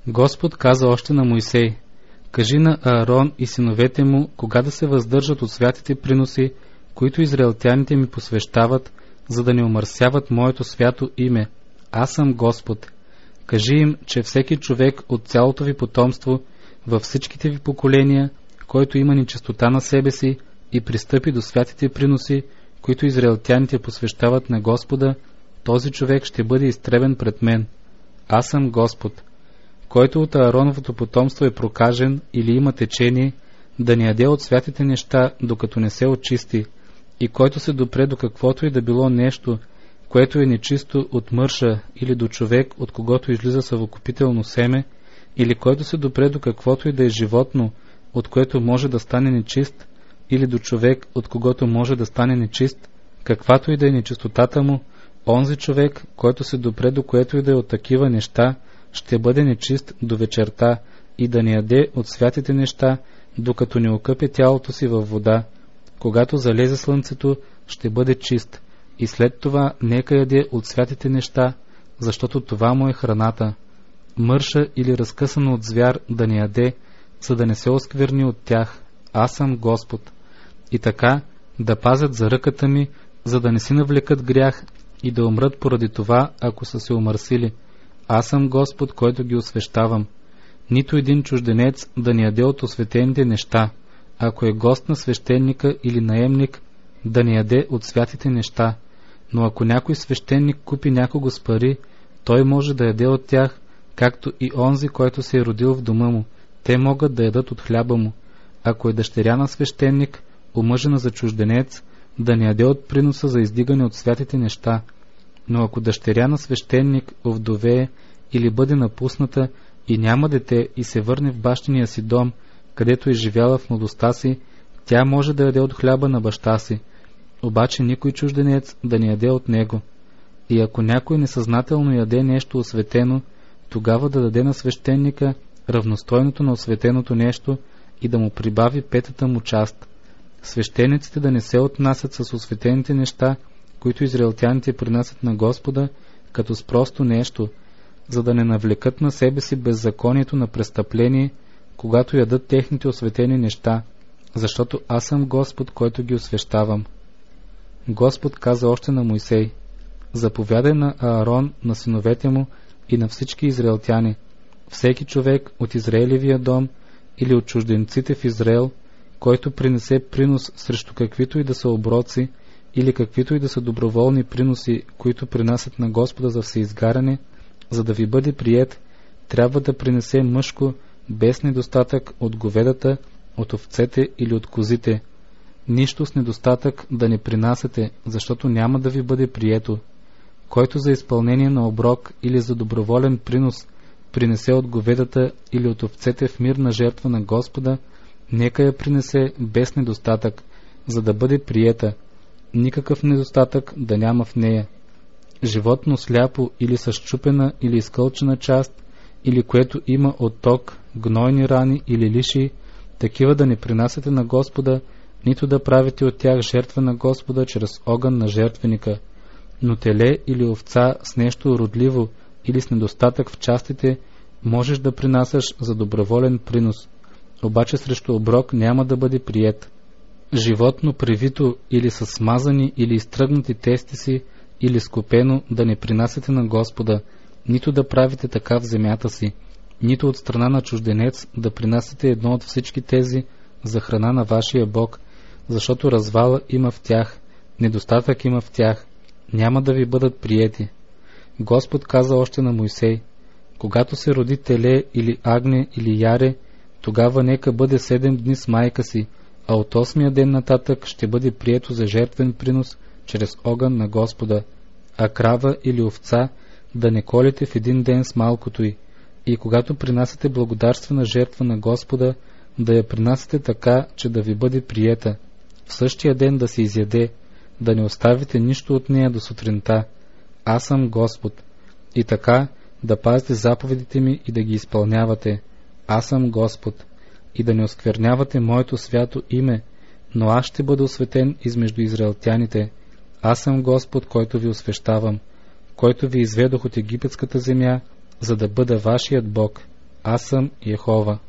Господ каза още на Мойсей: кажи на Аарон и синовете му кога да се въздържат от святите приноси, които израелтяните ми посвещават, за да не омърсяват моето свято име. Аз съм Господ. Кажи им, че всеки човек от цялото ви потомство, във всичките ви поколения, който има нечистота на себе си и пристъпи до святите приноси, които израелтяните посвещават на Господа, този човек ще бъде изтребен пред мен. Аз съм Господ. Който от Аароновото потомство е прокажен или има течение, да не яде от святите неща, докато не се очисти, и който се допре до каквото и да било нещо, което е нечисто от мърша или до човек, от когото излиза съвокупително семе, или който се допре до каквото и да е животно, от което може да стане нечист, или до човек, от когото може да стане нечист, каквато и да е нечистотата му, онзи човек, който се допре до което и да е от такива неща, ще бъде нечист до вечерта и да не яде от святите неща, докато не окъпе тялото си във вода. Когато залезе слънцето, ще бъде чист, и след това нека яде от святите неща, защото това му е храната. Мърша или разкъсано от звяр да не яде, за да не се оскверни от тях. Аз съм Господ. И така да пазят за ръката ми, за да не си навлекат грях и да умрат поради това, ако са се омърсили. Аз съм Господ, който ги освещавам. Нито един чужденец да не яде от осветените неща. Ако е гост на свещеника или наемник, да не яде от святите неща. Но ако някой свещеник купи някого с пари, той може да яде от тях, както и онзи, който се е родил в дома му. Те могат да ядат от хляба му. Ако е дъщеря на свещеник, омъжена за чужденец, да не яде от приноса за издигане от святите неща. Но ако дъщеря на свещеник овдовее или бъде напусната и няма дете и се върне в бащиния си дом, където е живяла в младостта си, тя може да яде от хляба на баща си, обаче никой чужденец да не яде от него. И ако някой несъзнателно яде нещо осветено, тогава да даде на свещеника равностойното на осветеното нещо и да му прибави петата му част. Свещениците да не се отнасят с осветените неща, които израелтяните принасят на Господа, като с просто нещо, за да не навлекат на себе си беззаконието на престъпление, когато ядат техните осветени неща, защото аз съм Господ, който ги освещавам. Господ каза още на Мойсей: заповядай на Аарон, на синовете му и на всички израелтяни: всеки човек от Израелевия дом или от чужденците в Израел, който принесе принос срещу каквито и да са оброци или каквито и да са доброволни приноси, които принасят на Господа за всеизгаряне, за да ви бъде приет, трябва да принесе мъжко, без недостатък, от говедата, от овцете или от козите. Нищо с недостатък да не принасяте, защото няма да ви бъде прието. Който за изпълнение на оброк или за доброволен принос принесе от говедата или от овцете в мирна жертва на Господа, нека я принесе без недостатък, за да бъде приета. Никакъв недостатък да няма в нея. Животно сляпо или с счупена или изкълчена част, или което има отток, гнойни рани или лиши, такива да не принасяте на Господа, нито да правите от тях жертва на Господа чрез огън на жертвеника. Но теле или овца с нещо родливо или с недостатък в частите можеш да принасяш за доброволен принос, обаче срещу оброк няма да бъде приет. Животно привито или с смазани или изтръгнати тести си, или скопено да не принасяте на Господа, нито да правите така в земята си, нито от страна на чужденец да принасяте едно от всички тези за храна на вашия Бог, защото развала има в тях, недостатък има в тях, няма да ви бъдат приети. Господ каза още на Мойсей: когато се роди теле или агне или яре, тогава нека бъде 7 дни с майка си, а от 8-я ден нататък ще бъде прието за жертвен принос чрез огън на Господа, а крава или овца да не колите в един ден с малкото й. И когато принасяте благодарствена жертва на Господа, да я принасяте така, че да ви бъде приета. В същия ден да се изяде, да не оставите нищо от нея до сутринта. Аз съм Господ. И така да пазите заповедите ми и да ги изпълнявате. Аз съм Господ. И да не осквернявате моето свято име, но аз ще бъда осветен измежду израелтяните. Аз съм Господ, който ви освещавам, който ви изведох от египетската земя, за да бъда вашият Бог. аз съм Йехова.